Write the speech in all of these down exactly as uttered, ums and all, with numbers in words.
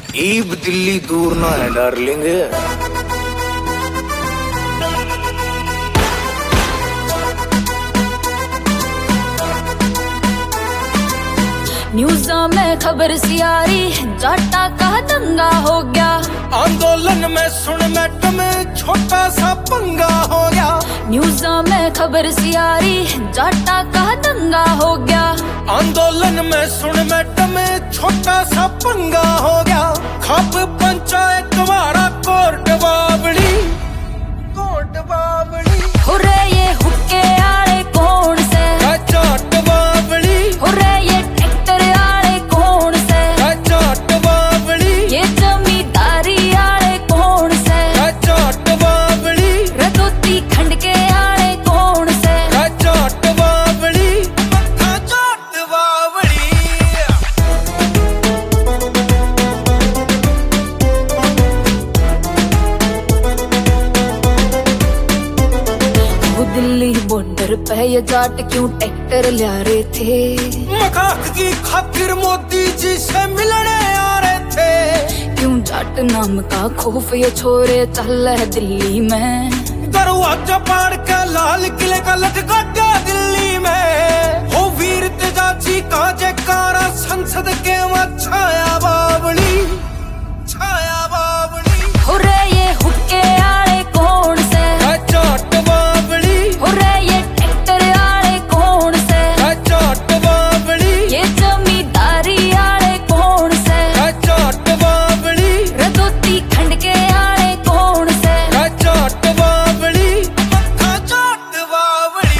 ईब दिल्ली दूर ना है डार्लिंग। न्यूज़ में खबर सी आ रही, जाटा का दंगा हो गया। आंदोलन में सुन मैडम छोटा सा पंगा हो गया। न्यूज़ में खबर सी आ रही, जाटा का दंगा हो गया। आंदोलन में सुन मैडम छोटा सा पंगा हो गया। खप पंचायत वाड़ा कोर्ट बावड़ी, कोर्ट बावड़ी। हो रे ये हुक्के आले कौन से? जाट बावड़ी। हो रे ये ट्रैक्टर आले कौन से? जाट बावड़ी। ये जमींदारी आले कौन से? जाट बावड़ी। रदोती खंड के आले कौन से? जाट बावड़ी। जाट बावड़ी। वो दिल्ली बॉर्डर पे ये जाट क्यों ट्रैक्टर ला रहे थे? मखाक की खातिर मोदी जी से मिलने आ रहे थे। क्यों जाट नाम का खौफ ये छोरे चल है दिल्ली में? दरवाजा पाड़ के लाल किले का लटका दिया दिल्ली में। हो वीर तेजाजी का जयकारा संसद के वहाँ छाया बावड़ी, छाया बावड़ी। हो रे ये हुक्के आले कौन से? जाट बावड़ी। हो रे ये ट्रैक्टर आले कौन से? जाट बावड़ी। ये जमींदारी आले कौन से? जाट बावड़ी। रदोती खंड के आले कौन से? जाट बावड़ी। जाट बावड़ी।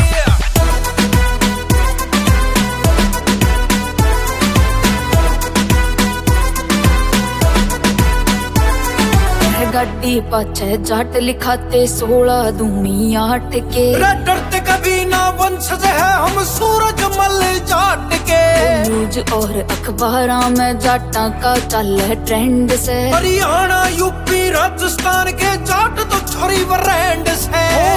गड्डी पाछे जाट लिखाते सोलह दूनी आठ के। डरते कभी ना वंशज है हम सूरज मल जाट के। न्यूज और अखबारों में जाटा का चल है ट्रेंड से। हरियाणा यूपी राजस्थान के जाट तो छोरी ब्रांड से।